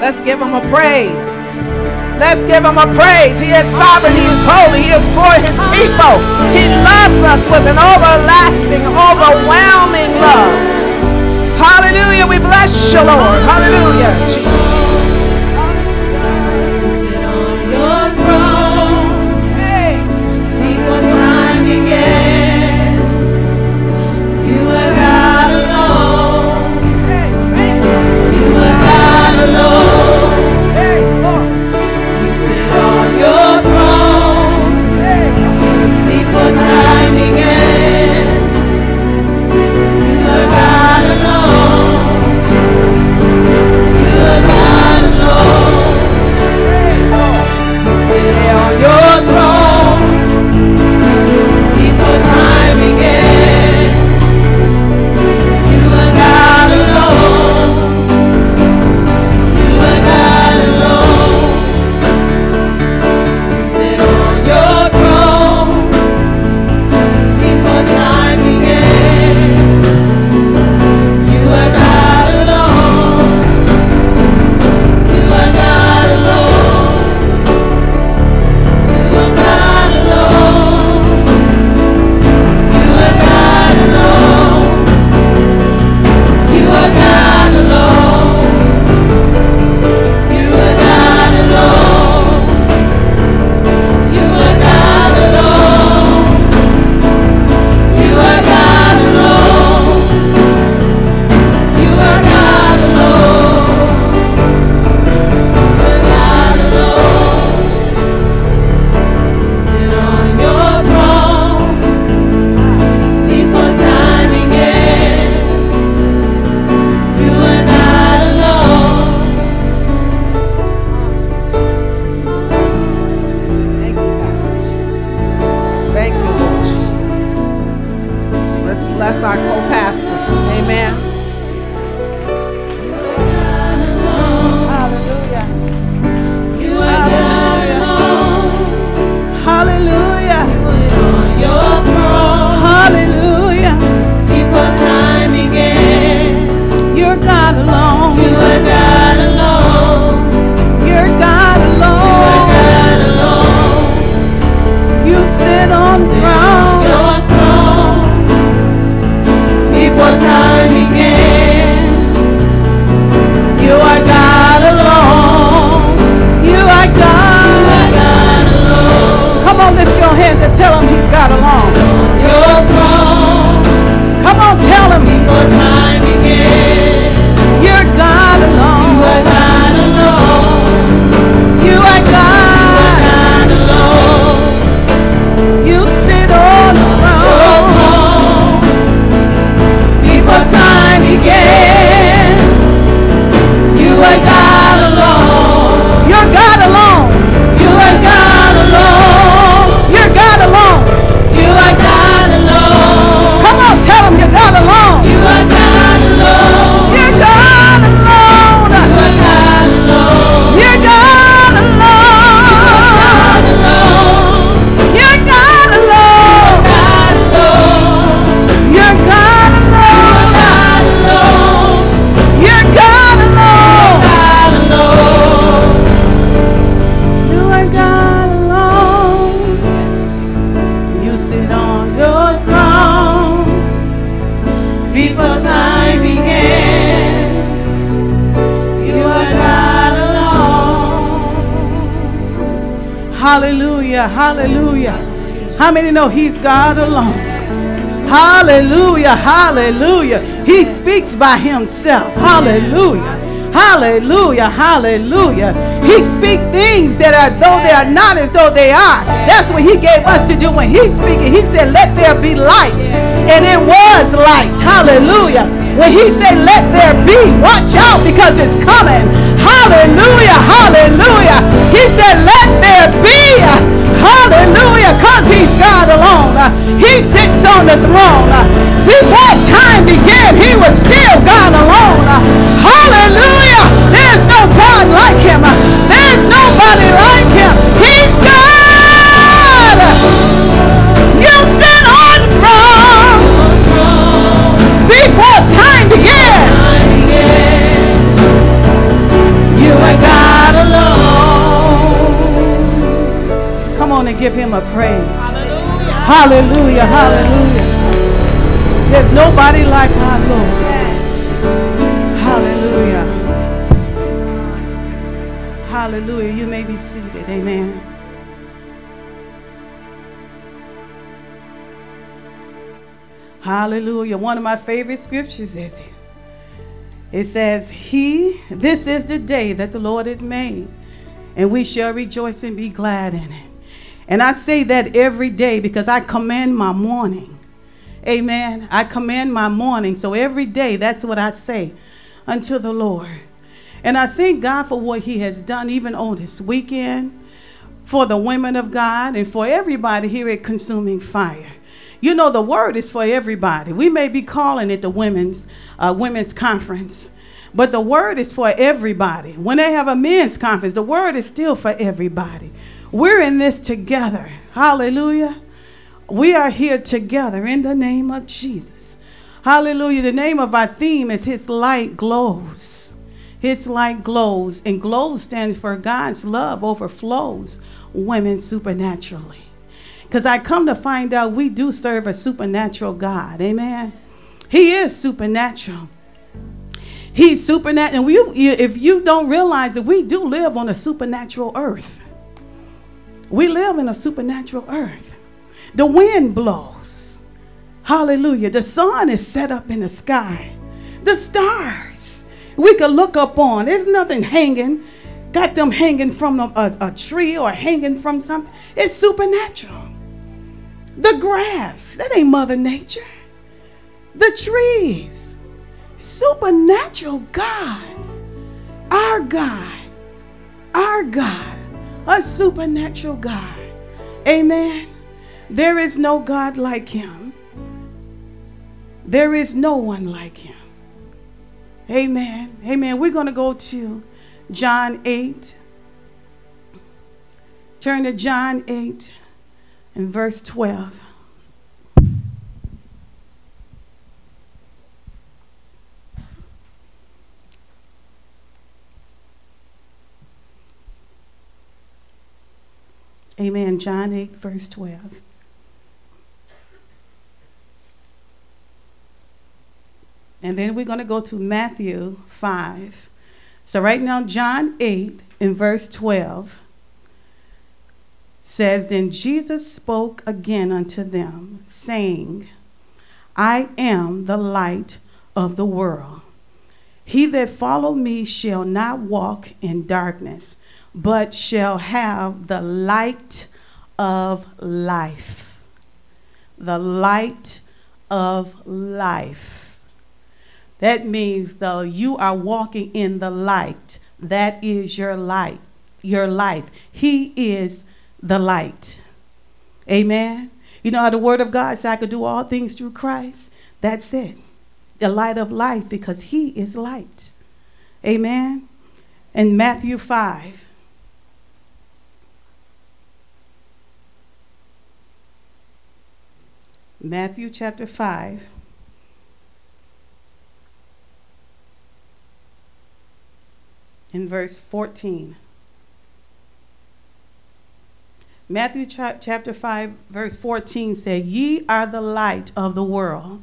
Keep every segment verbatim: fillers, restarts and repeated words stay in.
Let's give him a praise. Let's give him a praise. He is sovereign. He is holy. He is for his people. He loves us with an everlasting, overwhelming love. Hallelujah. We bless you, Lord. Hallelujah. Jesus. Sit on your throne. Hey. Before time began. You are God alone. Hey, thank you. You are God alone. Hey, Lord. You sit on your throne. Hey, before time began. You are God alone. You are God alone. You sit on your throne before time began. You are God alone. You are God alone. You sit on your throne before time began. You are God alone. You are God alone. You are God alone. You are God alone. You are God alone. You are God alone. You are God alone. You are God alone. You are God alone. You are God alone. You sit on your throne before time began. You are God alone. thank you, God. Thank you, Lord Jesus. Let's bless our co-pastor. Amen. Hallelujah. You are God alone. Hallelujah. Sit on your throne Hallelujah. before time began. You're God alone. You are God alone. You're God You are alone. God alone. You sit on the Sit on throne. your throne before time began. You are God alone. You are You God. are God alone. Come on, lift your hands and tell him he's God alone. Your throne Come on, tell him before time began. you're God You alone. are God alone. You are God. God alone. You sit on the Your throne throne before time began. You are God alone. You're God alone. You are God alone. You're God alone. You are God alone. Come on, tell him you're God alone. You are God alone. You're God alone. You are God alone. You're God God alone. alone. You're God alone. God alone. You're God alone. God alone. You're God alone. God alone. You are God alone. You sit on your throne before time began. You are God alone. Hallelujah, hallelujah. How many know he's God alone? Hallelujah, hallelujah. He speaks by himself. Hallelujah. Hallelujah, hallelujah. He speaks things that are though they are not as though they are. That's what he gave us to do when he's speaking. He said, let there be light. And it was light. Hallelujah. When he said, let there be, watch out because it's coming. Hallelujah, hallelujah. He said, let there be. Hallelujah, because he's God alone. He sits on the throne. Before time began, he was still God alone. Hallelujah. There's no God like him. There's nobody like him. He's God. You sit on the throne before time began. You are give him a praise. Hallelujah. Hallelujah. Hallelujah. There's nobody like our Lord. Hallelujah. Hallelujah. You may be seated. Amen. Hallelujah. One of my favorite scriptures is it says, He, this is the day that the Lord has made, and we shall rejoice and be glad in it. And I say that every day because I command my morning. Amen. I command my morning. So every day, that's what I say unto the Lord. And I thank God for what he has done even on this weekend, for the women of God, and for everybody here at Consuming Fire. You know, the word is for everybody. We may be calling it the women's uh, women's conference, but the word is for everybody. When they have a men's conference, the word is still for everybody. We're in this together. Hallelujah. We are here together in the name of Jesus. Hallelujah. The name of our theme is His Light Glows. His light glows, and glow stands for God's love overflows women supernaturally. Because I come to find out we do serve a supernatural God. Amen. He is supernatural. He's supernatural. And we, if you don't realize that we do live on a supernatural earth. We live in a supernatural earth. The wind blows. Hallelujah. The sun is set up in the sky. The stars we could look up on. There's nothing hanging. Got them hanging from a, a, a tree or hanging from something. It's supernatural. The grass, that ain't Mother Nature. The trees, supernatural God. Our God, our God, a supernatural God. Amen. There is no God like him. There is no one like him. Amen. Amen. We're going to go to John eight. Turn to John eight and verse twelve. Amen. John eight, verse twelve. And then we're going to go to Matthew five. So right now, John eight in verse twelve says, Then Jesus spoke again unto them, saying, I am the light of the world. He that follow me shall not walk in darkness, but shall have the light of life. The light of life. That means though you are walking in the light. That is your light, your life. He is the light. Amen. You know how the word of God says I could do all things through Christ? That's it. The light of life, because he is light. Amen. In Matthew five. Matthew chapter five. In verse fourteen. Matthew cha- chapter five, verse fourteen said, Ye are the light of the world.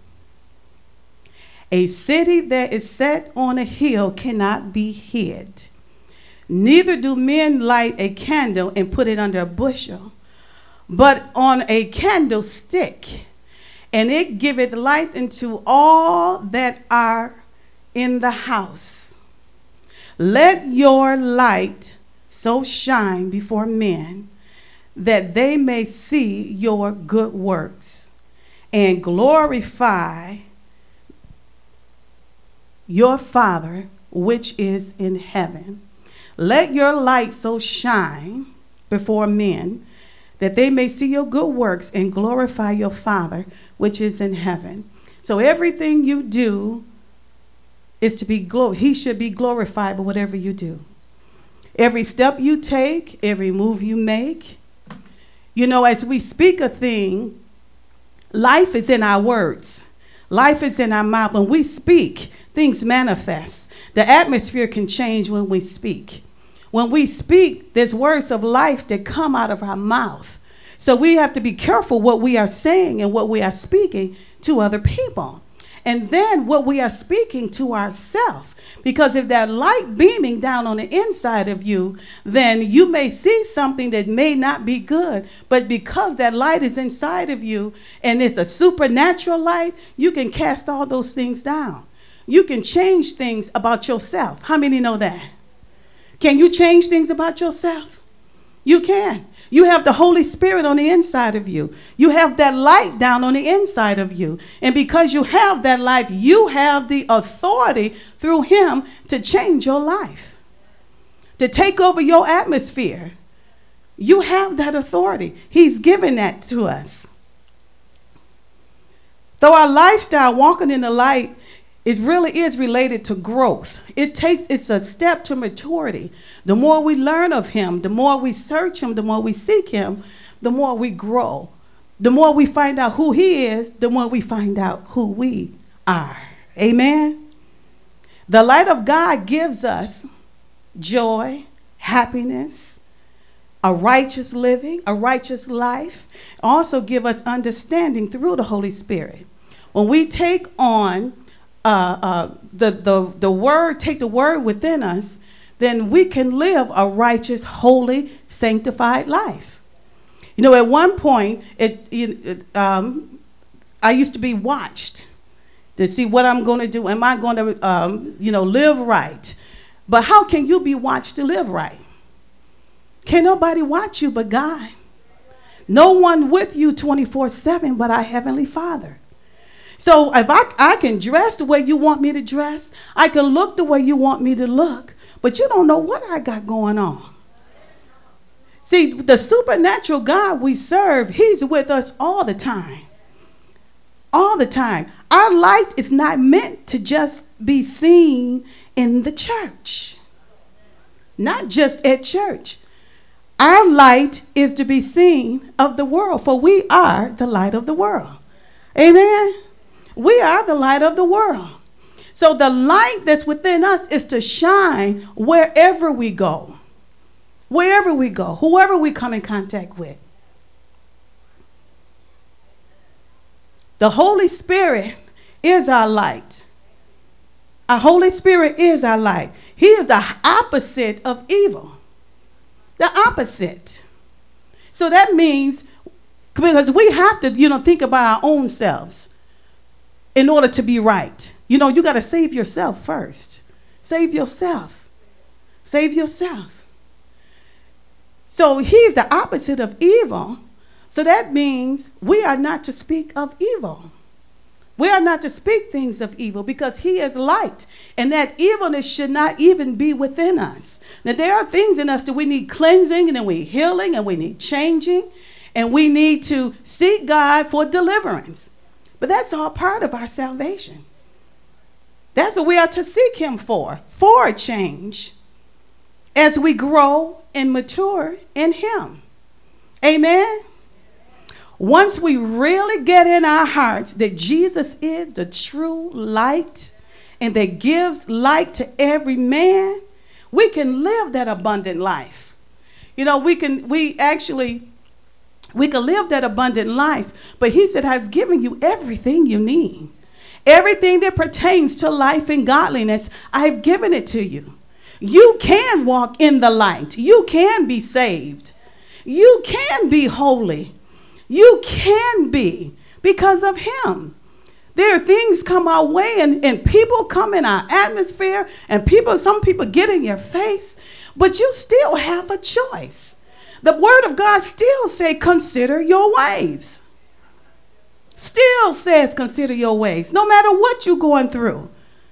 A city that is set on a hill cannot be hid. Neither do men light a candle and put it under a bushel, but on a candlestick, and it giveth light unto all that are in the house. Let your light so shine before men that they may see your good works and glorify your Father which is in heaven. Let your light so shine before men that they may see your good works and glorify your Father which is in heaven. So everything you do is to be glor- he should be glorified by whatever you do. Every step you take, every move you make. You know, as we speak a thing, life is in our words. Life is in our mouth. When we speak, things manifest. The atmosphere can change when we speak. When we speak, there's words of life that come out of our mouth. So we have to be careful what we are saying and what we are speaking to other people. And then what we are speaking to ourselves. Because if that light beaming down on the inside of you, then you may see something that may not be good. But because that light is inside of you and it's a supernatural light, you can cast all those things down. You can change things about yourself. How many know that? Can you change things about yourself? You can. You have the Holy Spirit on the inside of you. You have that light down on the inside of you. And because you have that light, you have the authority through him to change your life, to take over your atmosphere. You have that authority. He's given that to us. Though our lifestyle, walking in the light, it really is related to growth. It takes, it's a step to maturity. The more we learn of him, the more we search him, the more we seek him, the more we grow. The more we find out who he is, the more we find out who we are. Amen? The light of God gives us joy, happiness, a righteous living, a righteous life. Also give us understanding through the Holy Spirit. When we take on Uh, uh, the, the, the word, take the word within us, then we can live a righteous, holy, sanctified life. You know, at one point, it, it, um, I used to be watched to see what I'm going to do. Am I going to, um, you know, live right? But how can you be watched to live right? Can't nobody watch you but God. No one with you twenty-four seven but our Heavenly Father. So if I, I can dress the way you want me to dress, I can look the way you want me to look, but you don't know what I got going on. See, the supernatural God we serve, he's with us all the time. All the time. Our light is not meant to just be seen in the church. Not just at church. Our light is to be seen of the world, for we are the light of the world. Amen? We are the light of the world. So the light that's within us is to shine wherever we go. Wherever we go, whoever we come in contact with. The Holy Spirit is our light. Our Holy Spirit is our light. He is the opposite of evil. The opposite. So that means, because we have to, you know, think about our own selves in order to be right. You know, you got to save yourself first. Save yourself. Save yourself. So he's the opposite of evil. So that means we are not to speak of evil. We are not to speak things of evil because he is light. And that evilness should not even be within us. Now, there are things in us that we need cleansing and we need healing and we need changing. And we need to seek God for deliverance. But that's all part of our salvation. That's what we are to seek him for, for a change as we grow and mature in him. Amen? Once we really get in our hearts that Jesus is the true light and that gives light to every man, we can live that abundant life. You know, we can, we actually... We can live that abundant life, but he said, I've given you everything you need. Everything that pertains to life and godliness, I've given it to you. You can walk in the light. You can be saved. You can be holy. You can be because of him. There are things come our way and, and people come in our atmosphere and people, some people get in your face, but you still have a choice. The word of God still says, consider your ways. Still says, consider your ways. No matter what you're going through,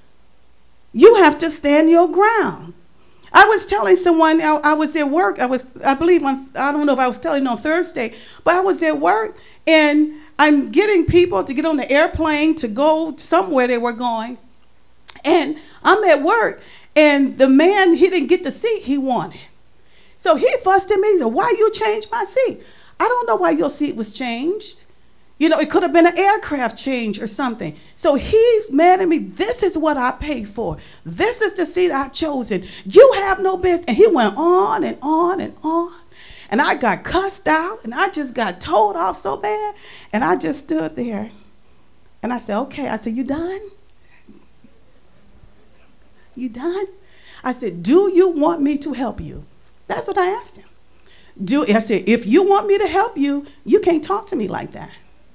you have to stand your ground. I was telling someone, I, I was at work. I was, I believe, on, I don't know if I was telling on Thursday, but I was at work and I'm getting people to get on the airplane to go somewhere they were going. And I'm at work and the man, he didn't get the seat he wanted. So he fussed at me. Said, why you changed my seat? I don't know why your seat was changed. You know, it could have been an aircraft change or something. So he's mad at me. This is what I paid for. This is the seat I've chosen. You have no business. And he went on and on and on. And I got cussed out, and I just got told off so bad. And I just stood there. And I said, okay. I said, you done? You done? I said, do you want me to help you? That's what I asked him. Do I said, if you want me to help you, you can't talk to me like that.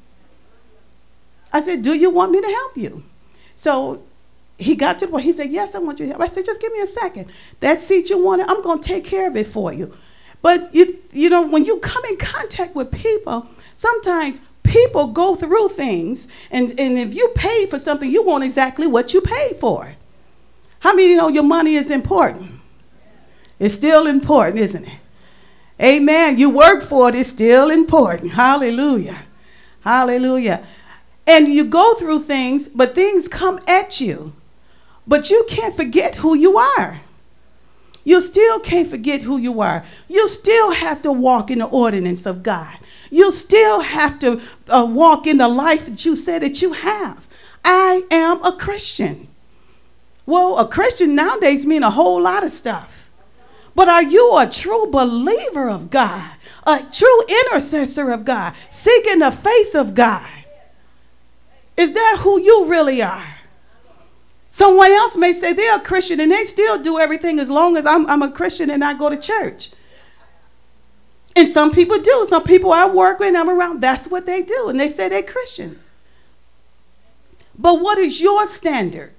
I said, do you want me to help you? So he got to the point. He said, yes, I want you to help. I said, just give me a second. That seat you wanted, I'm going to take care of it for you. But, you, you know, when you come in contact with people, sometimes people go through things. And, and if you pay for something, you want exactly what you paid for. How many of you know your money is important? It's still important, isn't it? Amen. You work for it. It's still important. Hallelujah. Hallelujah. And you go through things, but things come at you. But you can't forget who you are. You still can't forget who you are. You still have to walk in the ordinance of God. You still have to uh, walk in the life that you said that you have. I am a Christian. Well, a Christian nowadays means a whole lot of stuff. But are you a true believer of God? A true intercessor of God? Seeking the face of God? Is that who you really are? Someone else may say they're a Christian and they still do everything as long as I'm, I'm a Christian and I go to church. And some people do. Some people I work with and I'm around, that's what they do. And they say they're Christians. But what is your standard?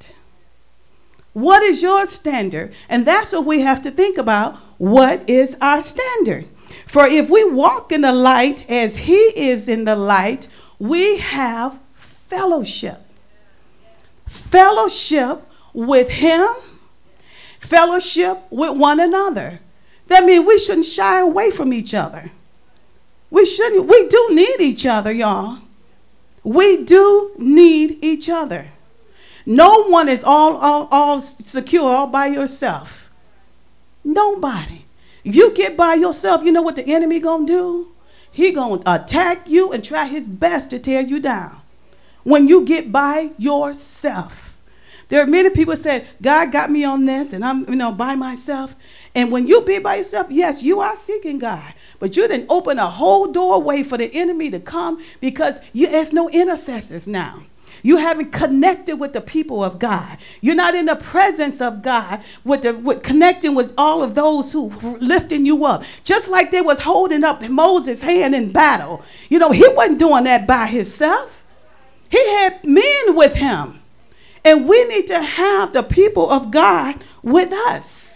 What is your standard? And that's what we have to think about. What is our standard? For if we walk in the light as he is in the light, we have fellowship. Fellowship with him. Fellowship with one another. That means we shouldn't shy away from each other. We shouldn't. We do need each other, y'all. We do need each other. No one is all, all, all secure all by yourself. Nobody. If you get by yourself, you know what the enemy gonna do? He gonna attack you and try his best to tear you down. When you get by yourself. There are many people that say, God got me on this and I'm, you know, by myself. And when you be by yourself, yes, you are seeking God. But you didn't open a whole doorway for the enemy to come because you, there's no intercessors now. You haven't connected with the people of God. You're not in the presence of God with the with connecting with all of those who lifting you up. Just like they was holding up Moses' hand in battle. You know, he wasn't doing that by himself. He had men with him. And we need to have the people of God with us.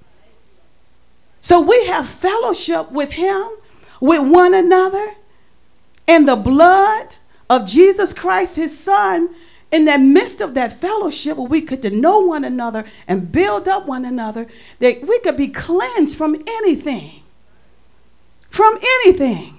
So we have fellowship with him, with one another, and the blood of Jesus Christ, his son, in the midst of that fellowship where we could to know one another and build up one another, that we could be cleansed from anything. From anything.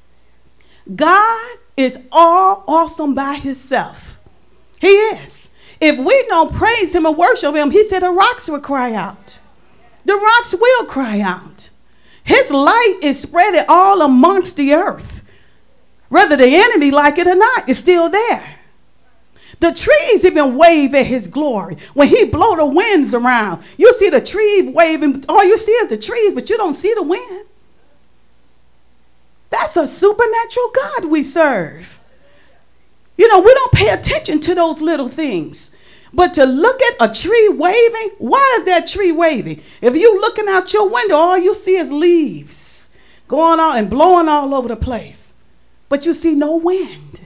God is all awesome by himself. He is. If we don't praise him and worship him, he said the rocks will cry out. The rocks will cry out. His light is spread all amongst the earth. Whether the enemy like it or not, it's still there. The trees even wave at his glory. When he blow the winds around, you see the trees waving. All you see is the trees, but you don't see the wind. That's a supernatural God we serve. You know, we don't pay attention to those little things. But to look at a tree waving, why is that tree waving? If you're looking out your window, all you see is leaves going on and blowing all over the place. But you see no wind.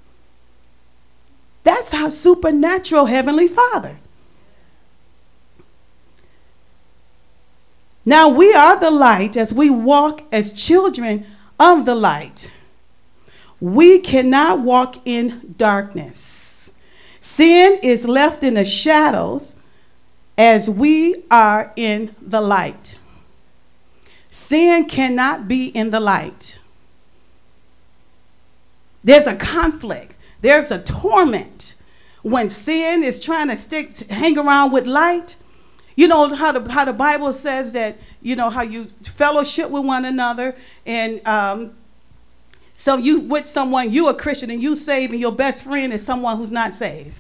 That's our supernatural Heavenly Father. Now we are the light as we walk as children of the light. We cannot walk in darkness. Sin is left in the shadows as we are in the light. Sin cannot be in the light. There's a conflict. There's a torment when sin is trying to stick, hang around with light. You know how the how the Bible says that, you know, how you fellowship with one another, and um, so you with someone, you a Christian and you saved, and your best friend is someone who's not saved.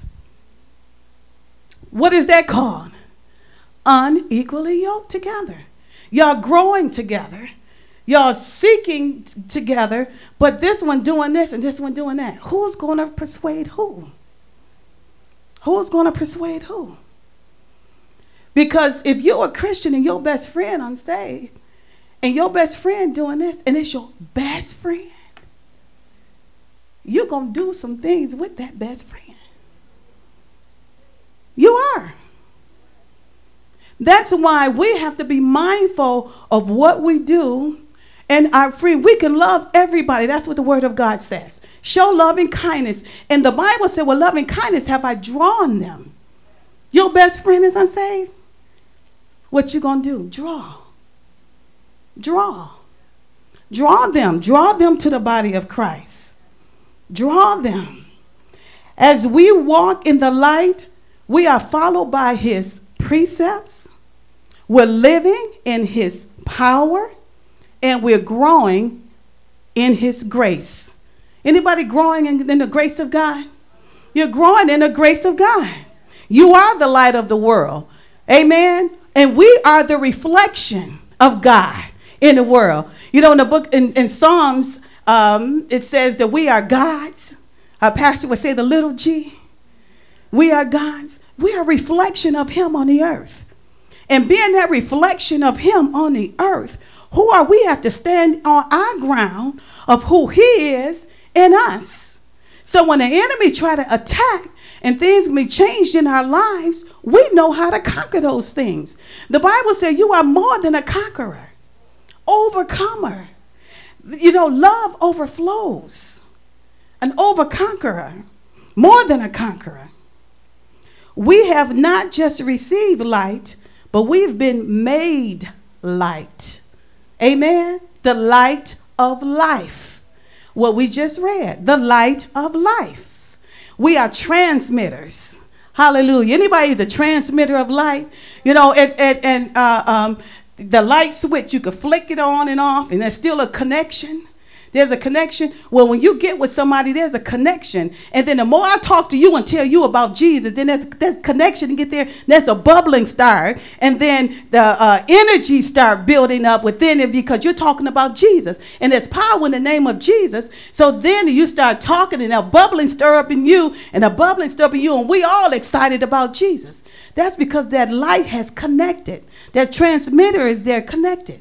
What is that called? Unequally yoked together. Y'all growing together. Y'all seeking t- together, but this one doing this and this one doing that. Who's going to persuade who? Who's going to persuade who? Because if you're a Christian and your best friend unsaved, and your best friend doing this, and it's your best friend, you're going to do some things with that best friend. You are. That's why we have to be mindful of what we do. And our friend, we can love everybody. That's what the word of God says. Show loving kindness. And the Bible said, well, loving kindness have I drawn them. Your best friend is unsaved. What you gonna do? Draw. Draw. Draw them. Draw them to the body of Christ. Draw them. As we walk in the light, we are followed by his precepts. We're living in his power. And we're growing in his grace. Anybody growing in, in the grace of God? You're growing in the grace of God. You are the light of the world. Amen. And we are the reflection of God in the world. You know, in the book, in, in Psalms, um, it says that we are God's. Our pastor would say the little g. We are God's. We are a reflection of him on the earth. And being that reflection of him on the earth, who are we have to stand on our ground of who he is in us. So when the enemy try to attack and things can be changed in our lives, we know how to conquer those things. The Bible says you are more than a conqueror, overcomer. You know, love overflows. An overconqueror, more than a conqueror. We have not just received light, but we've been made light. Amen. The light of life. What we just read. The light of life. We are transmitters. Hallelujah. Anybody is a transmitter of light? You know, and, and, and uh, um, the light switch, you can flick it on and off, and there's still a connection. There's a connection. Well, when you get with somebody, there's a connection. And then the more I talk to you and tell you about Jesus, then there's that connection to get there. There's a bubbling start. And then the uh, energy start building up within it because you're talking about Jesus. And there's power in the name of Jesus. So then you start talking and a bubbling stir up in you and a bubbling stir up in you. And we all excited about Jesus. That's because that light has connected. That transmitter is there connected.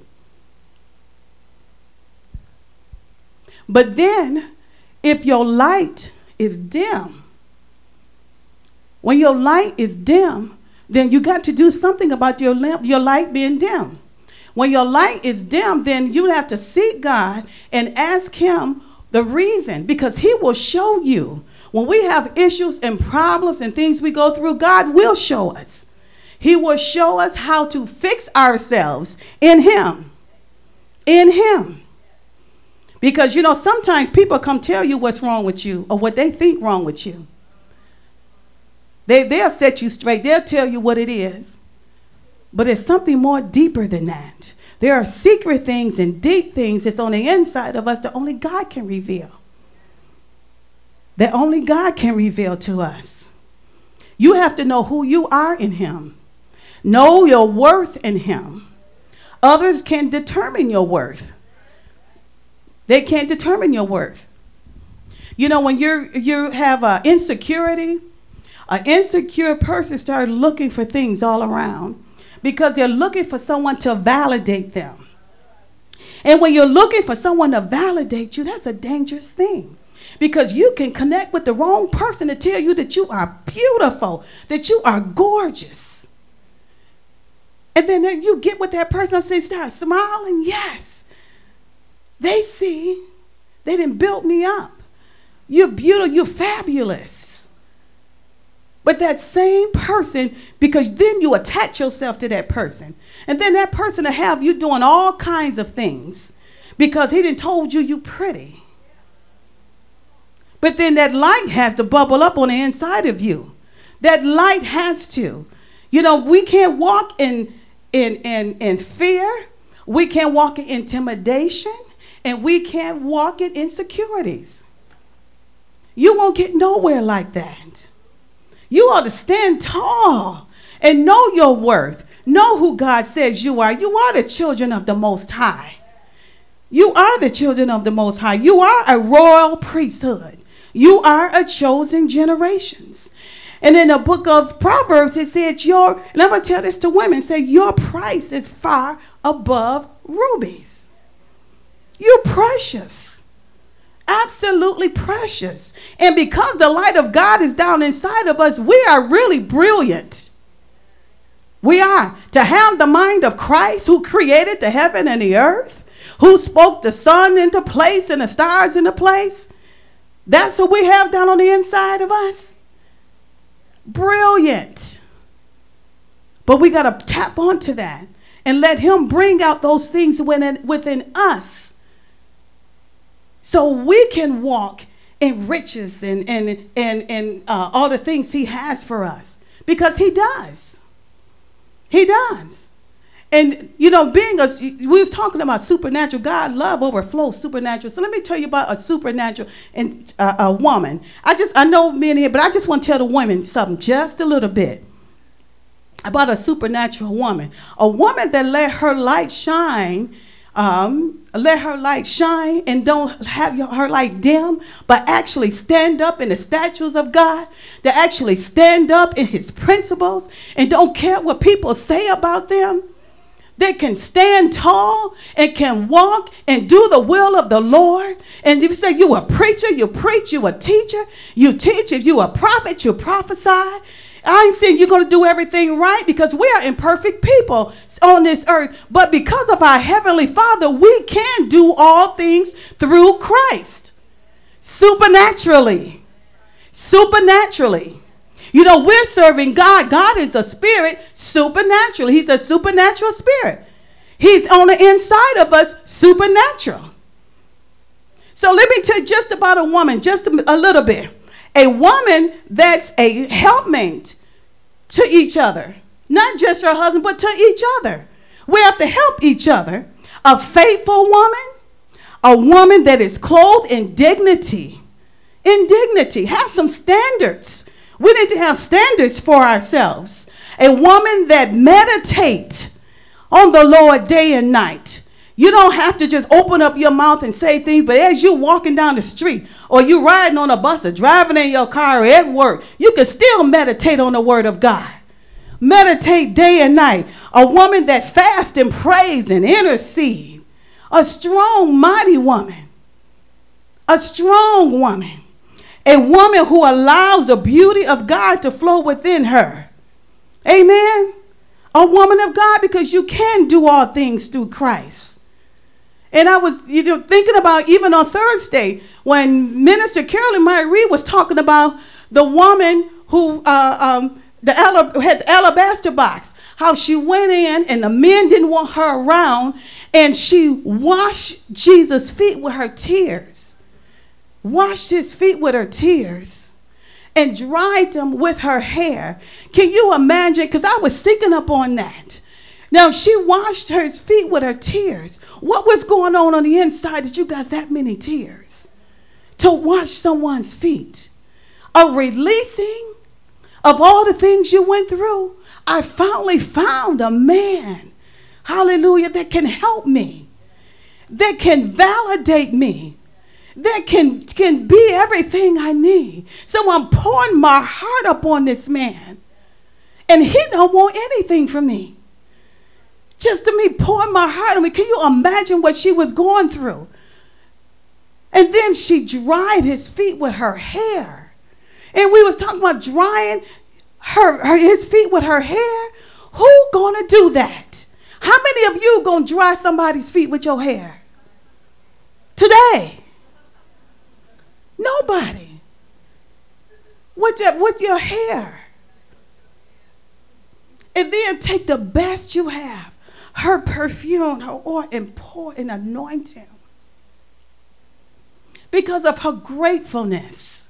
But then, if your light is dim, when your light is dim, then you got to do something about your lamp, your light being dim. When your light is dim, then you have to seek God and ask him the reason, because he will show you. When we have issues and problems and things we go through, God will show us. He will show us how to fix ourselves in him. In him. Because, you know, sometimes people come tell you what's wrong with you or what they think wrong with you. They, they'll set you straight. They'll tell you what it is. But it's something more deeper than that. There are secret things and deep things that's on the inside of us that only God can reveal. That only God can reveal to us. You have to know who you are in him. Know your worth in him. Others can determine your worth. They can't determine your worth. You know, when you're you have uh, insecurity, an insecure person starts looking for things all around because they're looking for someone to validate them. And when you're looking for someone to validate you, that's a dangerous thing. Because you can connect with the wrong person to tell you that you are beautiful, that you are gorgeous. And then you get with that person and start smiling, yes. They see, they didn't build me up. You're beautiful, you're fabulous. But that same person, because then you attach yourself to that person. And then that person will have you doing all kinds of things because he didn't told you you pretty. But then that light has to bubble up on the inside of you. That light has to. You know, we can't walk in, in, in, in fear. We can't walk in intimidation. And we can't walk in insecurities. You won't get nowhere like that. You ought to stand tall and know your worth. Know who God says you are. You are the children of the Most High. You are the children of the Most High. You are a royal priesthood. You are a chosen generations. And in the book of Proverbs, it said, your, and I'm going to tell this to women, say, your price is far above rubies. You're precious. Absolutely precious. And because the light of God is down inside of us, we are really brilliant. We are. To have the mind of Christ, who created the heaven and the earth, who spoke the sun into place and the stars into place. That's what we have down on the inside of us. Brilliant. But we got to tap onto that and let him bring out those things within, within us so we can walk in riches and, and, and, and uh, all the things he has for us. Because he does. He does. And, you know, being a, we was talking about supernatural. God love overflows supernatural. So let me tell you about a supernatural and uh, a woman. I just, I know men here, but I just want to tell the women something just a little bit about a supernatural woman. A woman that let her light shine, um, let her light shine and don't have your, her light dim, but actually stand up in the statutes of God, that actually stand up in his principles and don't care what people say about them. They can stand tall and can walk and do the will of the Lord. And if you say you a preacher, you preach, you a teacher, you teach. If you a prophet, you prophesy. I ain't saying you're going to do everything right, because we are imperfect people on this earth. But because of our Heavenly Father, we can do all things through Christ. Supernaturally. Supernaturally. You know, we're serving God. God is a spirit, supernatural. He's a supernatural spirit. He's on the inside of us, supernatural. So let me tell you just about a woman, just a, a little bit. A woman that's a helpmate to each other. Not just her husband, but to each other. We have to help each other. A faithful woman, a woman that is clothed in dignity. In dignity. Have some standards. We need to have standards for ourselves. A woman that meditates on the Lord day and night. You don't have to just open up your mouth and say things, but as you're walking down the street or you riding on a bus or driving in your car or at work, you can still meditate on the word of God. Meditate day and night. A woman that fasts and prays and intercedes. A strong, mighty woman. A strong woman. A woman who allows the beauty of God to flow within her. Amen. A woman of God, because you can do all things through Christ. And I was you know, thinking about even on Thursday when Minister Carolyn Marie was talking about the woman who uh, um, the ala- had the alabaster box, how she went in and the men didn't want her around, and she washed Jesus' feet with her tears. Washed his feet with her tears and dried them with her hair. Can you imagine? Because I was thinking up on that. Now, she washed her feet with her tears. What was going on on the inside that you got that many tears? To wash someone's feet. A releasing of all the things you went through. I finally found a man, hallelujah, that can help me, that can validate me, that can, can be everything I need. So I'm pouring my heart up on this man. And he don't want anything from me. Just to me pouring my heart on me. Can you imagine what she was going through? And then she dried his feet with her hair. And we was talking about drying her, her his feet with her hair. Who gonna do that? How many of you gonna dry somebody's feet with your hair? Today. Nobody. With your, with your hair. And then take the best you have, her perfume, her oil, and pour and anoint him. Because of her gratefulness.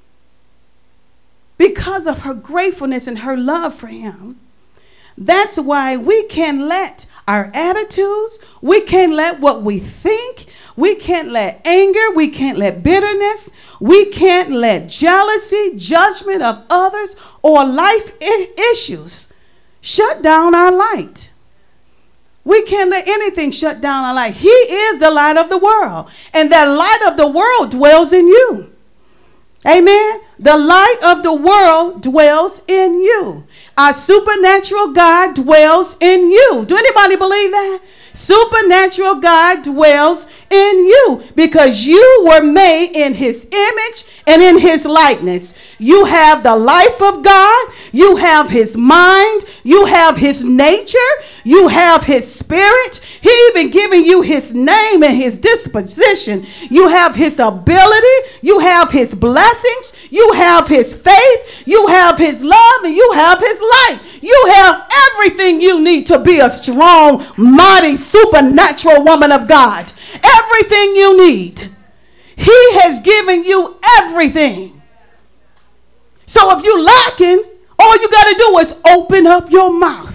Because of her gratefulness and her love for him. That's why we can't let our attitudes, we can't let what we think, we can't let anger, we can't let bitterness, we can't let jealousy, judgment of others, or life I- issues shut down our light. We can't let anything shut down our light. He is the light of the world. And that light of the world dwells in you. Amen. The light of the world dwells in you. Our supernatural God dwells in you. Do anybody believe that? Supernatural God dwells in you because you were made in his image and in his likeness. You have the life of God. You have his mind. You have his nature. You have his spirit. He even given you his name and his disposition. You have his ability. You have his blessings. You have his faith. You have his love, and you have his light. You have everything you need to be a strong, mighty, supernatural woman of God. Everything you need. He has given you everything. So if you're lacking, all you got to do is open up your mouth.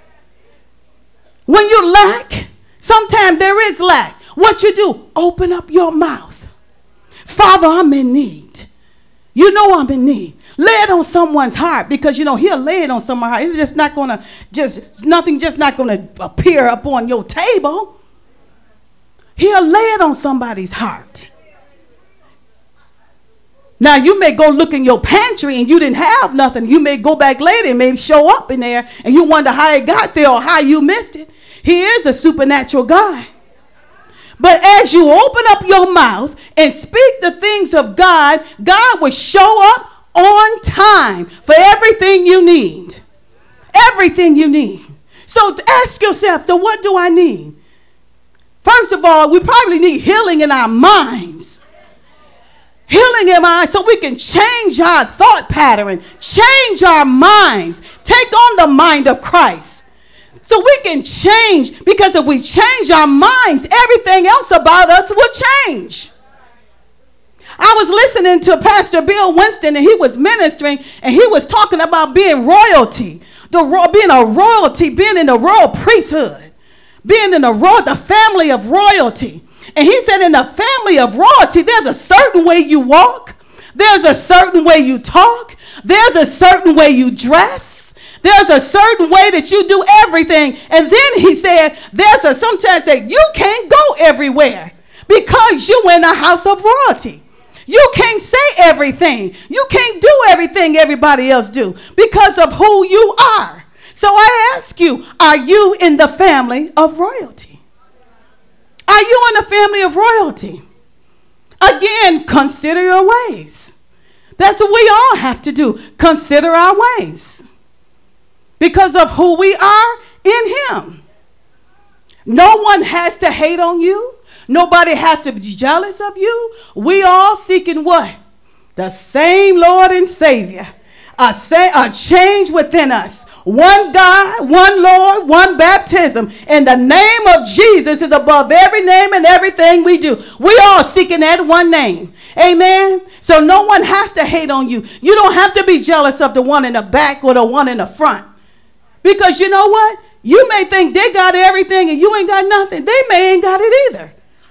When you lack, sometimes there is lack. What you do, open up your mouth. Father, I'm in need. You know I'm in need. Lay it on someone's heart because, you know, he'll lay it on someone's heart. It's just not going to, just, nothing just not going to appear up on your table. He'll lay it on somebody's heart. Now, you may go look in your pantry and you didn't have nothing. You may go back later and maybe show up in there and you wonder how it got there or how you missed it. He is a supernatural God. But as you open up your mouth and speak the things of God, God will show up on time for everything you need. Everything you need. So ask yourself, so what do I need? First of all, we probably need healing in our minds. Healing in our minds so we can change our thought pattern, change our minds, take on the mind of Christ. So we can change, because if we change our minds, everything else about us will change. I was listening to Pastor Bill Winston, and he was ministering, and he was talking about being royalty, the ro- being a royalty, being in the royal priesthood, being in the royal, the family of royalty. And he said in the family of royalty, there's a certain way you walk. There's a certain way you talk. There's a certain way you dress. There's a certain way that you do everything. And then he said, there's a sometimes that you can't go everywhere because you're in a house of royalty. You can't say everything. You can't do everything everybody else do because of who you are. So I ask you, are you in the family of royalty? Are you in the family of royalty? Again, consider your ways. That's what we all have to do. Consider our ways. Because of who we are in him. No one has to hate on you. Nobody has to be jealous of you. We all seeking what? The same Lord and Savior. A, say, a change within us. One God, one Lord, one baptism. And the name of Jesus is above every name and everything we do. We all seeking that one name. Amen. So no one has to hate on you. You don't have to be jealous of the one in the back or the one in the front. Because you know what? You may think they got everything and you ain't got nothing. They may ain't got it either.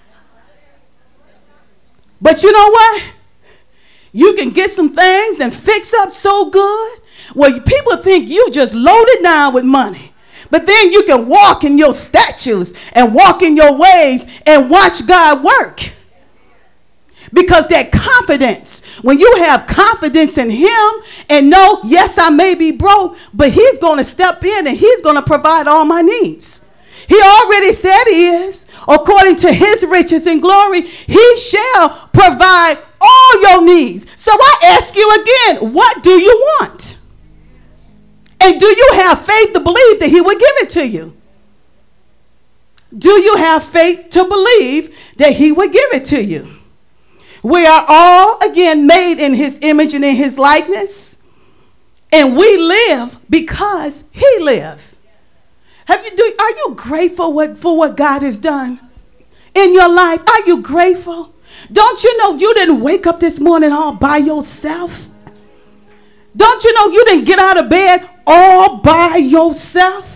But you know what? You can get some things and fix up so good. Well, people think you just loaded down with money. But then you can walk in your statutes and walk in your ways and watch God work. Because that confidence, when you have confidence in him and know, yes, I may be broke, but he's going to step in and he's going to provide all my needs. He already said he is. According to his riches and glory, he shall provide all your needs. So I ask you again, what do you want? And do you have faith to believe that he will give it to you? Do you have faith to believe that he will give it to you? We are all, again, made in his image and in his likeness. And we live because he lived. Have you, do, are you grateful what, for what God has done in your life? Are you grateful? Don't you know you didn't wake up this morning all by yourself? Don't you know you didn't get out of bed all by yourself?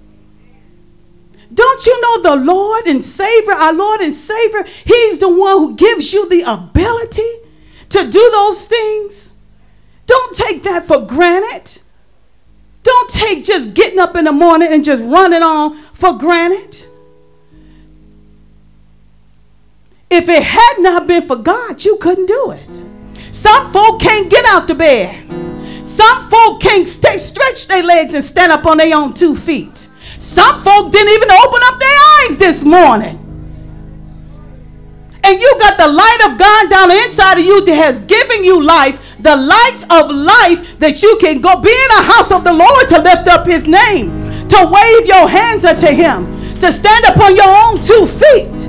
Don't you know the Lord and Savior, our Lord and Savior, he's the one who gives you the ability to do those things? Don't take that for granted. Don't take just getting up in the morning and just running on for granted. If it had not been for God, you couldn't do it. Some folk can't get out the bed. Some folk can't stay, stretch their legs and stand up on their own two feet. Some folk didn't even open up their eyes this morning. And you got the light of God down the inside of you that has given you life, the light of life that you can go be in the house of the Lord to lift up his name, to wave your hands unto him, to stand upon your own two feet.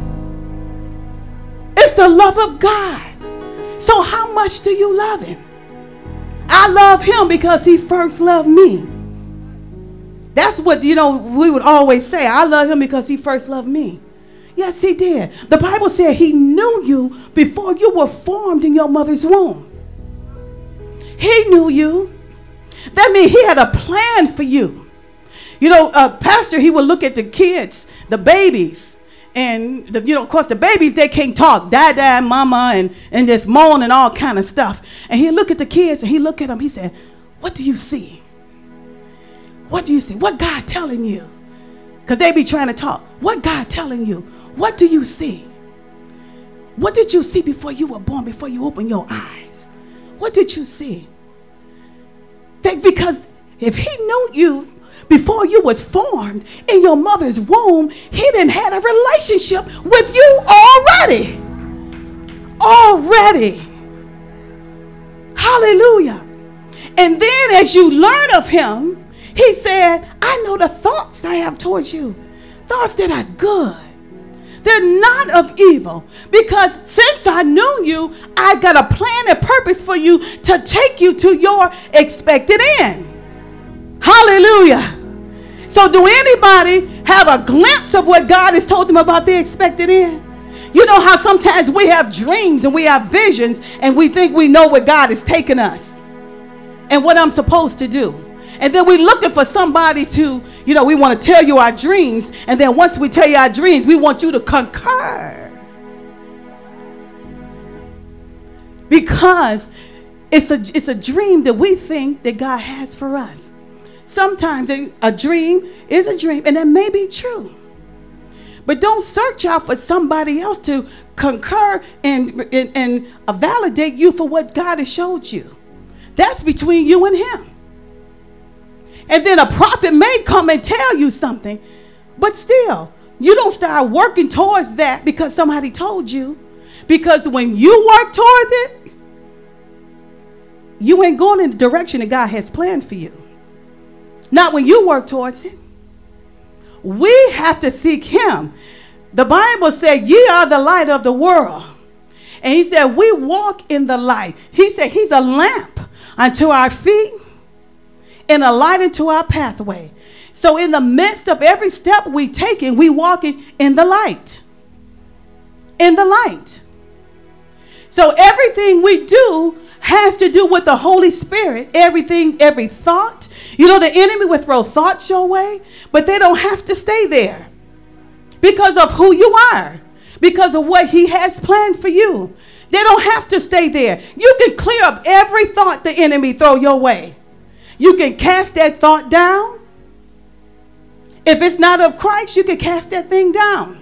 It's the love of God. So how much do you love him? I love him because he first loved me. That's what, you know, we would always say. I love him because he first loved me. Yes, he did. The Bible said he knew you before you were formed in your mother's womb. He knew you. That means he had a plan for you. You know, uh, pastor, he would look at the kids, the babies. And, the, you know, of course, the babies, they can't talk. Dad, mama, and, and just moan and all kind of stuff. And he'd look at the kids and he'd look at them. He said, what do you see? What do you see? What God telling you? Because they be trying to talk. What God telling you? What do you see? What did you see before you were born, before you opened your eyes? What did you see? That because if he knew you before you was formed in your mother's womb, he didn't have a relationship with you already. Already. Hallelujah. And then as you learn of him, he said, I know the thoughts I have towards you. Thoughts that are good. They're not of evil. Because since I knew you, I got a plan and purpose for you to take you to your expected end. Hallelujah. So do anybody have a glimpse of what God has told them about their expected end? You know how sometimes we have dreams and we have visions and we think we know where God has taken us and what I'm supposed to do. And then we're looking for somebody to, you know, we want to tell you our dreams. And then once we tell you our dreams, we want you to concur. Because it's a, it's a dream that we think that God has for us. Sometimes a dream is a dream, and that may be true. But don't search out for somebody else to concur and, and, and validate you for what God has showed you. That's between you and him. And then a prophet may come and tell you something, but still, you don't start working towards that because somebody told you. Because when you work towards it, you ain't going in the direction that God has planned for you. Not when you work towards it. We have to seek him. The Bible said, ye are the light of the world. And he said, we walk in the light. He said, he's a lamp unto our feet and a light into our pathway. So in the midst of every step we take in, we walking in the light. In the light. So everything we do has to do with the Holy Spirit. Everything, every thought. You know, the enemy will throw thoughts your way, but they don't have to stay there because of who you are, because of what he has planned for you. They don't have to stay there. You can clear up every thought the enemy throw your way. You can cast that thought down. If it's not of Christ, you can cast that thing down.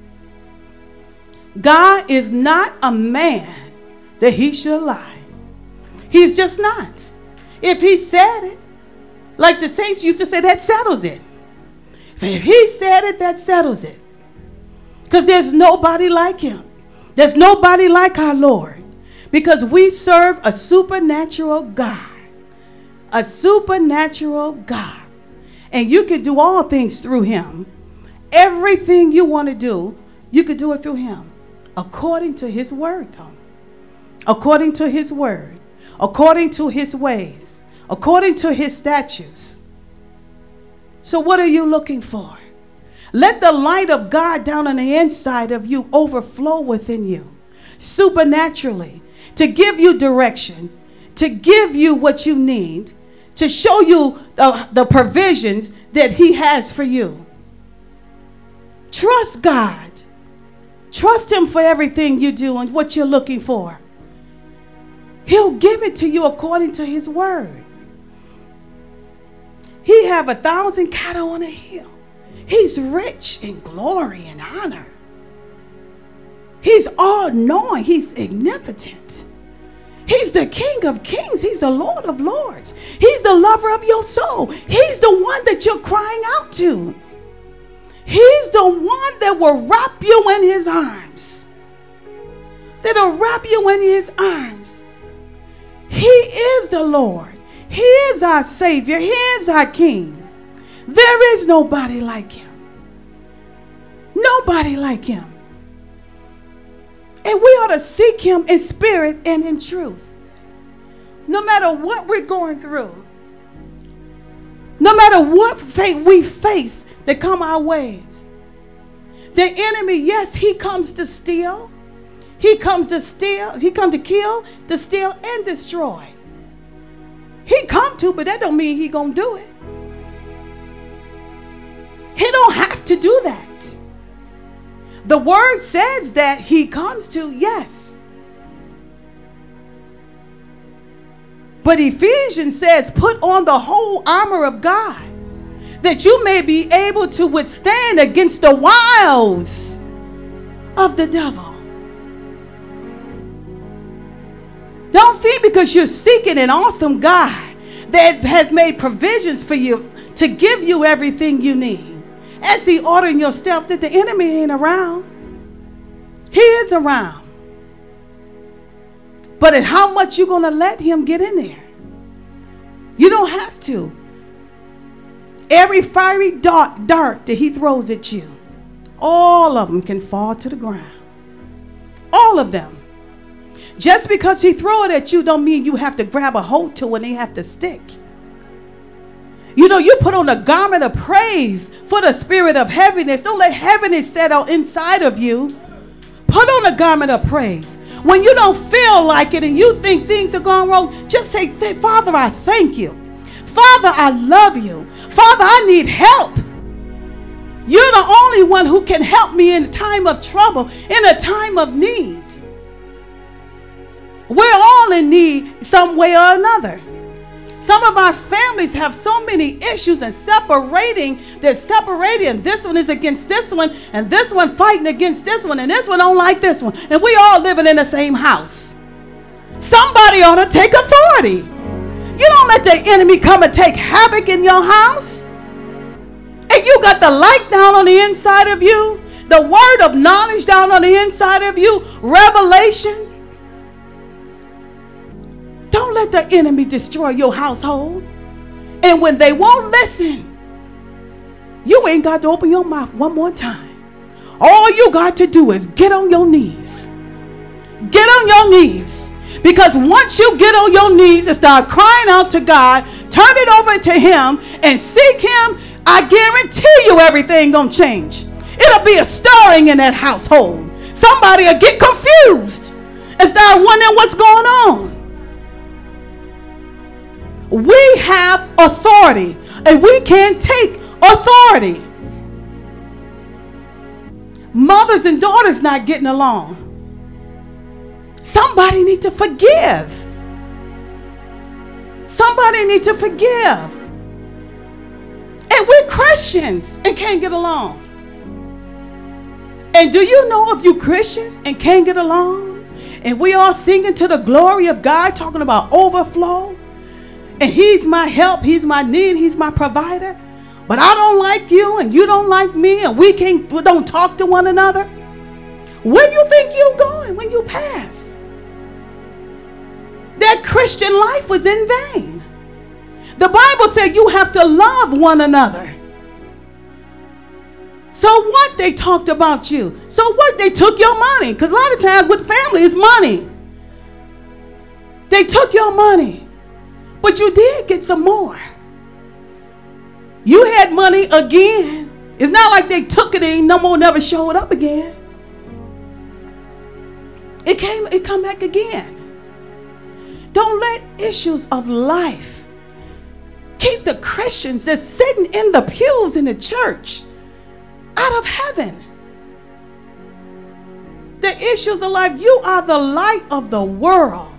God is not a man that he should lie. He's just not. If he said it, like the saints used to say, that settles it. If he said it, that settles it. Because there's nobody like him. There's nobody like our Lord. Because we serve a supernatural God. A supernatural God. And you can do all things through him. Everything you want to do, you can do it through him. According to his word, though. According to his word. According to his ways. According to his statutes. So what are you looking for? Let the light of God down on the inside of you overflow within you. Supernaturally. To give you direction. To give you what you need. To show you the, the provisions that he has for you. Trust God. Trust him for everything you do and what you're looking for. He'll give it to you according to his word. He have a thousand cattle on a hill. He's rich in glory and honor. He's all-knowing. He's omnipotent. He's the King of kings. He's the Lord of lords. He's the lover of your soul. He's the one that you're crying out to. He's the one that will wrap you in his arms. That'll wrap you in his arms. He is the Lord. He is our Savior. He is our King. There is nobody like him. Nobody like him. And we ought to seek him in spirit and in truth. No matter what we're going through. No matter what fate we face that come our ways. The enemy, yes, he comes to steal. He comes to steal. He comes to kill, to steal, and destroy. He come to, but that don't mean he gonna do it. He don't have to do that. The word says that he comes to, yes. But Ephesians says, put on the whole armor of God, that you may be able to withstand against the wiles of the devil. Don't think because you're seeking an awesome God that has made provisions for you to give you everything you need. As he ordering your step, that the enemy ain't around. He is around. But at how much you going to let him get in there? You don't have to. Every fiery dart, dart that he throws at you, all of them can fall to the ground. All of them. Just because he throw it at you don't mean you have to grab a hold to it and they have to stick. You know, you put on a garment of praise for the spirit of heaviness. Don't let heaviness settle inside of you. Put on a garment of praise. When you don't feel like it and you think things are going wrong, just say, Father, I thank you. Father, I love you. Father, I need help. You're the only one who can help me in a time of trouble, in a time of need. We're all in need some way or another. Some of our families have so many issues and separating, they're separating. This one is against this one, and this one fighting against this one, and this one don't like this one. And we all living in the same house. Somebody ought to take authority. You don't let the enemy come and take havoc in your house. And you got the light down on the inside of you, the word of knowledge down on the inside of you, revelation. Don't let the enemy destroy your household. And when they won't listen, you ain't got to open your mouth one more time. All you got to do is get on your knees. Get on your knees. Because once you get on your knees and start crying out to God, turn it over to him and seek him, I guarantee you everything gonna change. It'll be a stirring in that household. Somebody will get confused and start wondering what's going on. We have authority, and we can take authority. Mothers and daughters not getting along. Somebody need to forgive. Somebody need to forgive. And we're Christians and can't get along. And do you know if you Christians and can't get along, and we all singing to the glory of God, talking about overflow, and he's my help, he's my need, he's my provider, but I don't like you and you don't like me, and we can't, we don't talk to one another. Where you think you're going when you pass? That Christian life was in vain. The Bible said you have to love one another. So what? They talked about you. So what? They took your money. Because a lot of times with family, it's money. They took your money. But you did get some more. You had money again. It's not like they took it and no more never showed up again. It came, it come back again. Don't let issues of life keep the Christians that's sitting in the pews in the church out of heaven. The issues of life, you are the light of the world.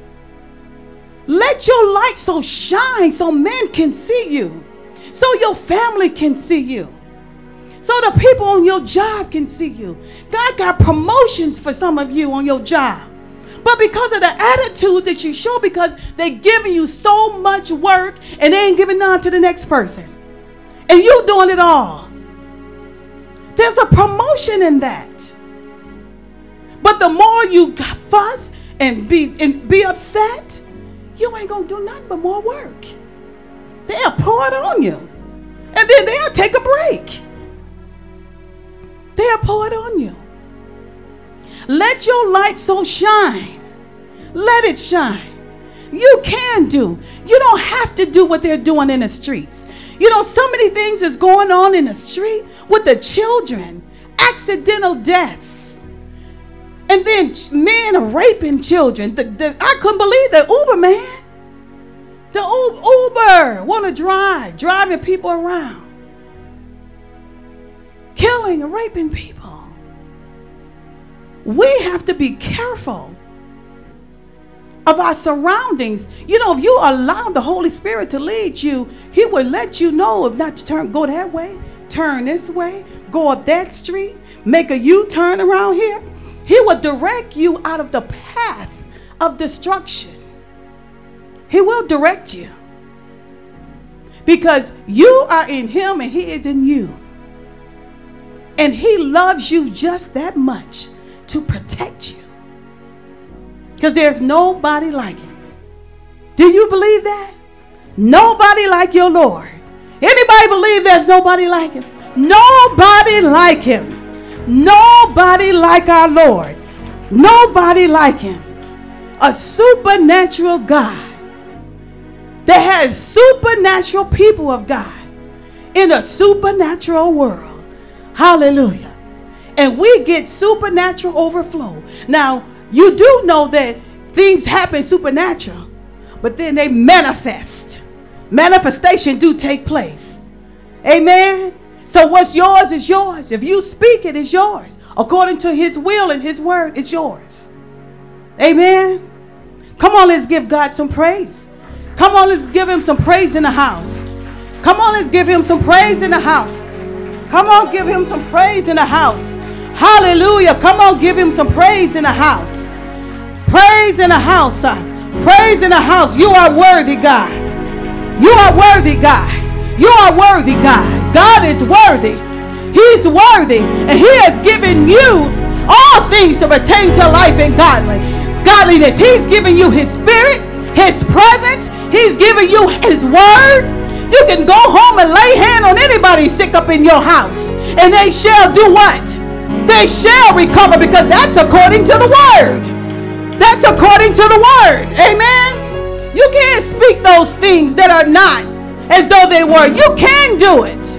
Let your light so shine so men can see you, so your family can see you. So the people on your job can see you. God got promotions for some of you on your job. But because of the attitude that you show, because they're giving you so much work and they ain't giving none to the next person. And you doing it all. There's a promotion in that. But the more you fuss and be, and be upset, you ain't going to do nothing but more work. They'll pour it on you. And then they'll take a break. They'll pour it on you. Let your light so shine. Let it shine. You can do. You don't have to do what they're doing in the streets. You know, so many things is going on in the street with the children. Accidental deaths. And then men are raping children. The, the, I couldn't believe the Uber man. The Uber want to drive, driving people around. Killing and raping people. We have to be careful of our surroundings. You know, if you allow the Holy Spirit to lead you, he will let you know if not to turn, go that way, turn this way, go up that street, make a U-turn around here. He will direct you out of the path of destruction. He will direct you. Because you are in him and he is in you. And he loves you just that much to protect you. Because there's nobody like him. Do you believe that? Nobody like your Lord. Anybody believe there's nobody like him? Nobody like him. Nobody like our Lord. Nobody like him. A supernatural God that has supernatural people of God in a supernatural world. Hallelujah. And we get supernatural overflow. Now, you do know that things happen supernatural, but then they manifest. Manifestation do take place. Amen. So what's yours is yours. If you speak it, it's yours. According to his will and his word, it's yours. Amen. Come on, let's give God some praise. Come on, let's give him some praise in the house. Come on, let's give him some praise in the house. Come on, give him some praise in the house. Hallelujah. Come on, give him some praise in the house. Praise in the house. Uh, praise in the house. You are worthy, God. You are worthy, God. You are worthy, God. God is worthy. He's worthy. And he has given you all things to pertain to life and godly, godliness. He's given you his spirit, his presence. He's given you his word. You can go home and lay hand on anybody sick up in your house, and they shall do what? They shall recover, because that's according to the word. That's according to the word. Amen. You can't speak those things that are not as though they were. You can do it.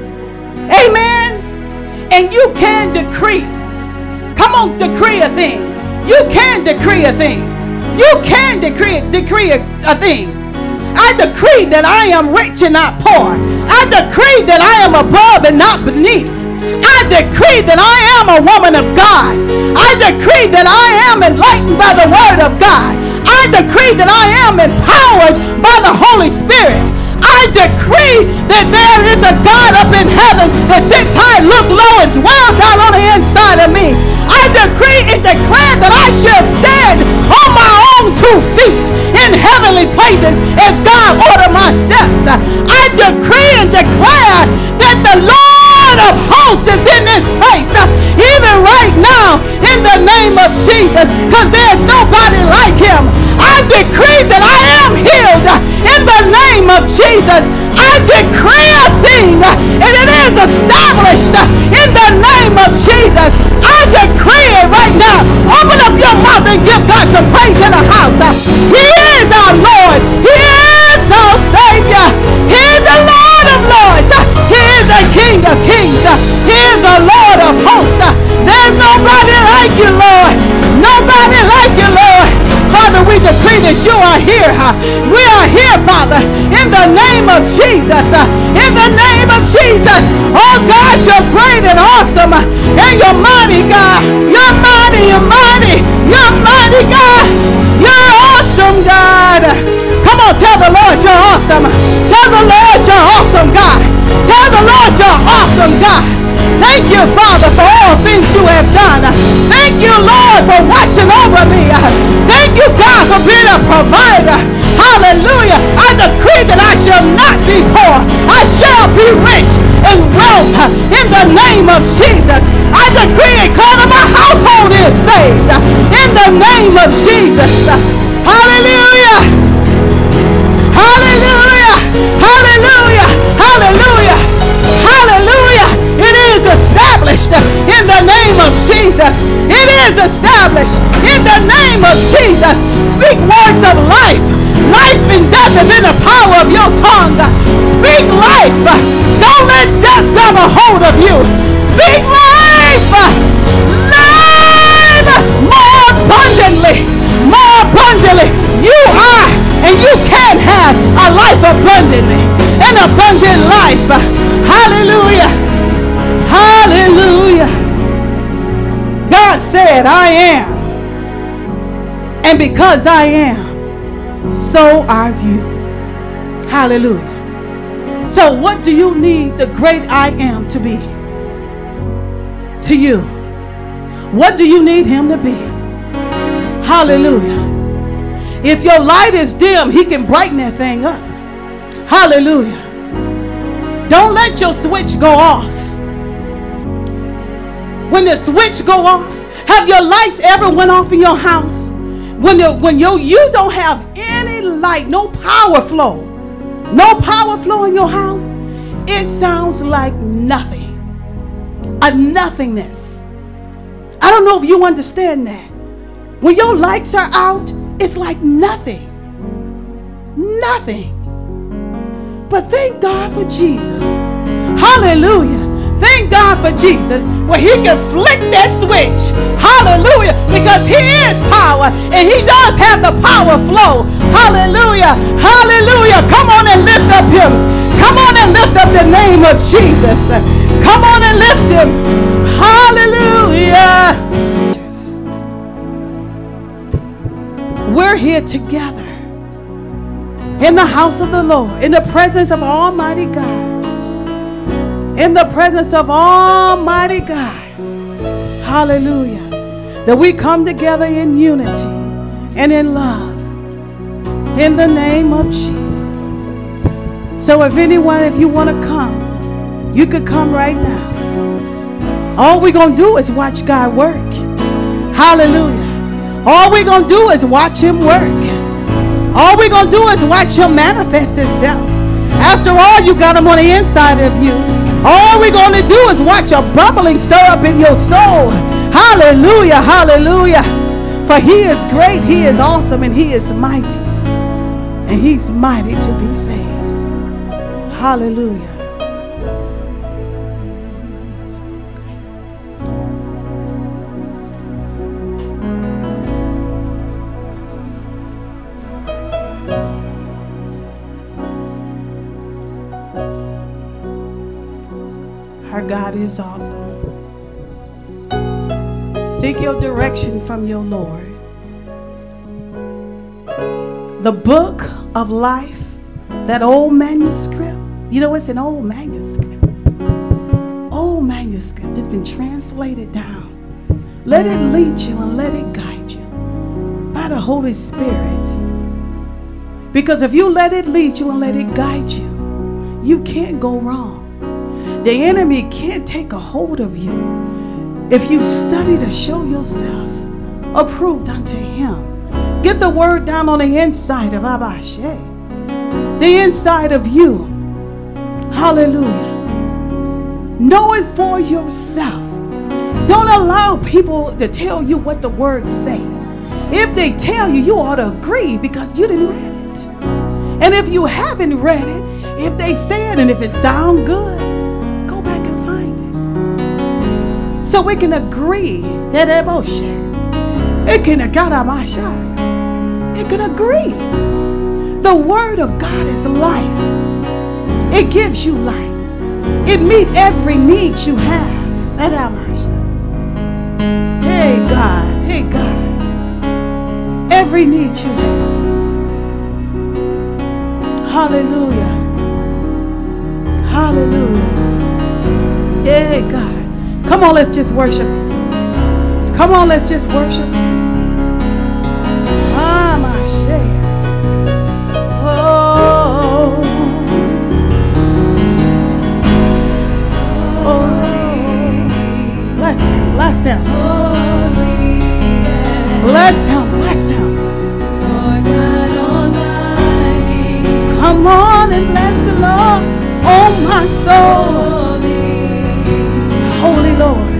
Amen. And you can decree. Come on, decree a thing. You can decree a thing. You can decree, decree a, a thing. I decree that I am rich and not poor. I decree that I am above and not beneath. I decree that I am a woman of God. I decree that I am enlightened by the word of God. I decree that I am empowered by the Holy Spirit. I decree that there is a God up in heaven that sits high, look low, and dwells down on the inside of me. I decree and declare that I shall stand on my own two feet in heavenly places as God order my steps. I decree and declare that the Lord of hosts is in this place, even right now, in the name of Jesus, because there's nobody like him. I decree that I am healed in the name of Jesus. I decree a thing, and it is established in the name of Jesus. I decree it right now. Open up your mouth and give God some praise in the house. He is our Lord. He is our Savior. He is the Lord of Lords. He is the King of Kings. He is the Lord of hosts. There's nobody like you, Lord. Nobody like you, Lord. Father, we decree that you are here. We are here, Father, in the name of Jesus. In the name of Jesus. Oh, God, you're great and awesome. And you're mighty, God. You're mighty, you're mighty. You're mighty, God. You're awesome, God. Come on, tell the Lord you're awesome. Tell the Lord you're awesome, God. Tell the Lord you're awesome, God. Thank you, Father, for all things you have done. Thank you, Lord, for watching over me. Thank you, God, for being a provider. Hallelujah. I decree that I shall not be poor. I shall be rich in wealth in the name of Jesus. I decree and declare that my household is saved in the name of Jesus. Hallelujah. Hallelujah. Hallelujah. Hallelujah. Hallelujah. It is established in the name of Jesus. It is established in the name of Jesus. Speak words of life. Life and death is in the power of your tongue. Speak life. Don't let death grab a hold of you. Speak life. Life more abundantly. More abundantly. You are and you can have a life abundantly. An abundant life. Hallelujah. Hallelujah. God said, I am. And because I am, so are you. Hallelujah. So what do you need the great I am to be? To you. What do you need him to be? Hallelujah. If your light is dim, he can brighten that thing up. Hallelujah. Don't let your switch go off. When the switch go off, have your lights ever went off in your house? When the, when you you don't have any light, no power flow, no power flow in your house, it sounds like nothing, a nothingness. I don't know if you understand that. When your lights are out, it's like nothing, nothing. But thank God for Jesus. Hallelujah. Thank God for Jesus, where he can flick that switch. Hallelujah. Because he is power and he does have the power flow. Hallelujah. Hallelujah. Come on and lift up him. Come on and lift up the name of Jesus. Come on and lift him. Hallelujah. We're here together in the house of the Lord, in the presence of Almighty God. In the presence of Almighty God. Hallelujah. That we come together in unity and in love. In the name of Jesus. So if anyone, if you want to come, you could come right now. All we're going to do is watch God work. Hallelujah. All we're going to do is watch him work. All we're going to do is watch him manifest himself. After all, you got him on the inside of you. All we're going to do is watch a bubbling stir up in your soul. Hallelujah, hallelujah. For he is great, he is awesome, and he is mighty. And he's mighty to be saved. Hallelujah. Our God is awesome. Seek your direction from your Lord. The book of life, that old manuscript. You know, it's an old manuscript. Old manuscript. It's been translated down. Let it lead you and let it guide you by the Holy Spirit. Because if you let it lead you and let it guide you, you can't go wrong. The enemy can't take a hold of you if you study to show yourself approved unto him. Get the word down on the inside of Abashe. The inside of you. Hallelujah. Know it for yourself. Don't allow people to tell you what the words say. If they tell you, you ought to agree because you didn't read it. And if you haven't read it, if they say it and if it sounds good, so we can agree that emotion. It can it can agree. The word of God is life. It gives you life. It meets every need you have. Hey God, hey God. Every need you have. Hallelujah. Hallelujah. Yeah, God. Come on, let's just worship. Come on, let's just worship. Ah, my share. Oh. Oh. Bless him, bless him. Bless him, bless him. Come on and bless the Lord, oh my soul. Holy Lord.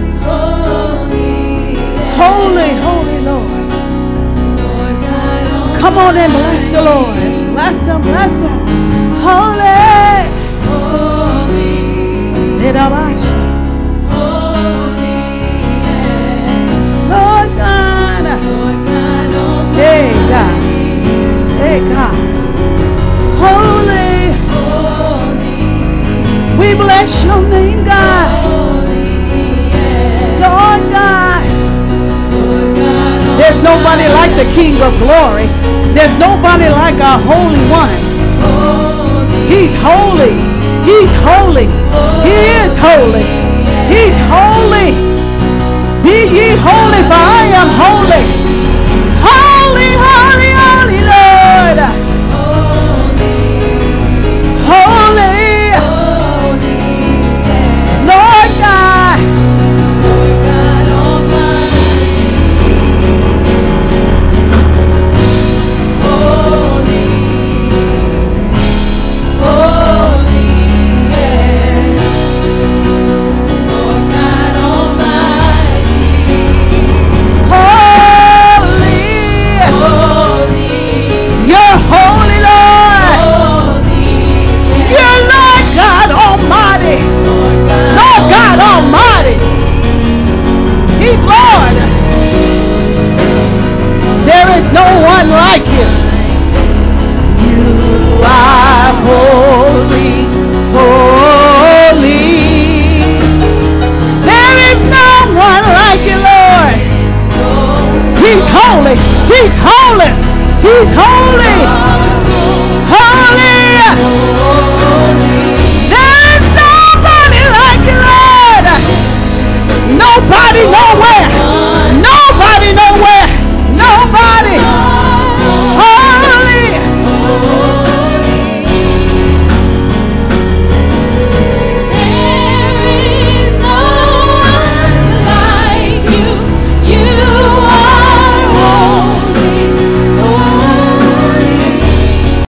Holy, holy Lord. Come on and bless the Lord. Bless him, bless him. Holy. Lord God. Hey God. Hey God. Holy. We bless your name, God. Lord God. There's nobody like the King of glory. There's nobody like our Holy One. He's holy. He's holy. He is holy. He's holy. Be ye holy, for I am holy.